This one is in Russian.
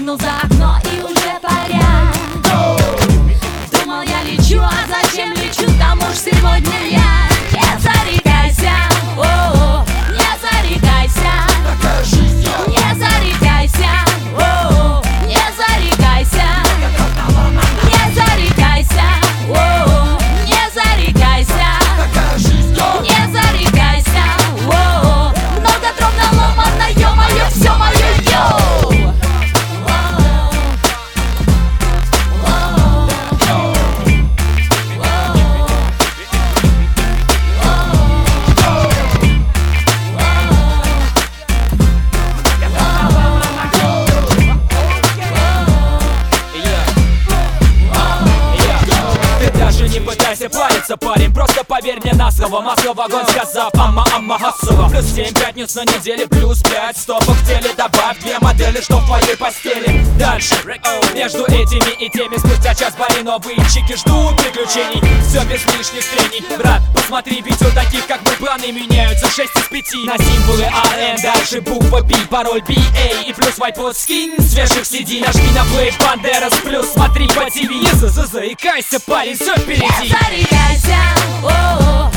Выглянул за окно и уже паря. Думал, я лечу, а зачем лечу? Там уж сегодня я. Не зарекайся, о-о, не зарекайся. Такая жизнь, йоу. Не зарекайся, о-о, не зарекайся. Не зарекайся, о-о, не зарекайся. Такая жизнь, йоу. Не зарекайся, о-о, многотробно ломано, ё-моё, всё моё, йоу. Не пытайся париться, парень, просто поверь мне на слово. Масло в огонь сказав, амма хассова. Плюс 7 пятниц на неделе, плюс 5 стопок в теле. Добавь 2 модели, что в твоей постели. Дальше, между этими и теми, спустя час пари новые чики ждут приключений. Все без лишних трений. Брат, посмотри, ведь у таких как мы планы меняются 6 из 5. На символы RN, дальше буква B, пароль BA и плюс white pod skin свежих CD. Нажми на play, Бандерас плюс, смотри по ТВ. Не заикайся, парень, все впереди. Не зарекайся, о-о.